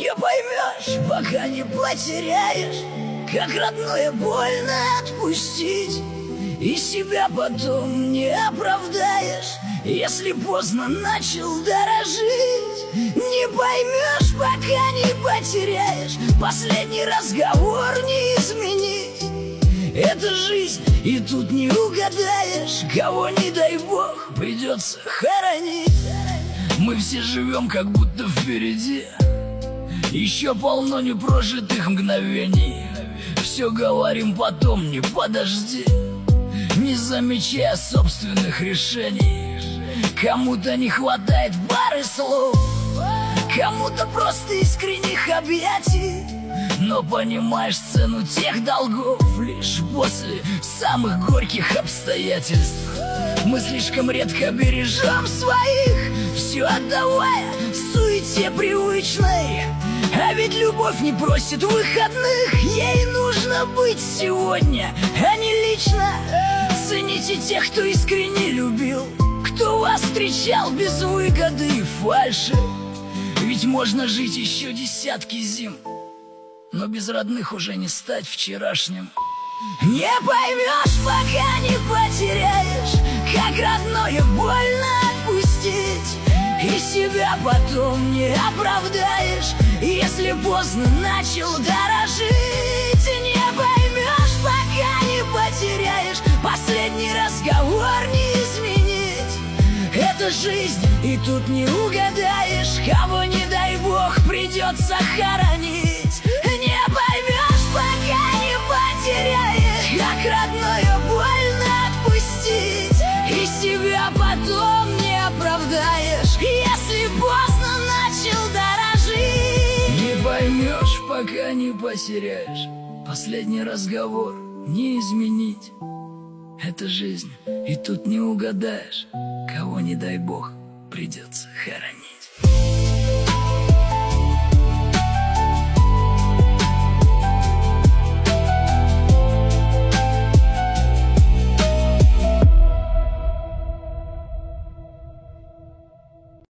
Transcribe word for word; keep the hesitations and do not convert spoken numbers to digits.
Не поймешь, пока не потеряешь, как родное больно отпустить, и себя потом не оправдаешь, если поздно начал дорожить. Не поймешь, пока не потеряешь, последний разговор не изменить. Это жизнь, и тут не угадаешь, кого, не дай бог, придется хоронить. Мы все живем, как будто впереди еще полно непрожитых мгновений. Все говорим потом, не подожди, не замечая собственных решений. Кому-то не хватает пары слов, кому-то просто искренних объятий, но понимаешь цену тех долгов лишь после самых горьких обстоятельств. Мы слишком редко бережем своих, все отдавая суете привычной. А ведь любовь не просит выходных, ей нужно быть сегодня, а не лично. Цените тех, кто искренне любил, кто вас встречал без выгоды и фальши. Ведь можно жить еще десятки зим, но без родных уже не стать вчерашним. Не поймешь, пока не потеряешь, как родное больно отпустить, и себя потом не оправдаешь, если поздно начал дорожить. Не поймешь, пока не потеряешь, последний разговор не изменить. Это жизнь, и тут не угадаешь, кого, не дай бог, придется хоронить. Не поймешь, пока не потеряешь, как родное больно отпустить, и себя потом не оправдаешь, если поздно начал дорожить. Не поймешь, пока не потеряешь, последний разговор не изменить. Это жизнь, и тут не угадаешь, кого, не дай бог, придется хоронить.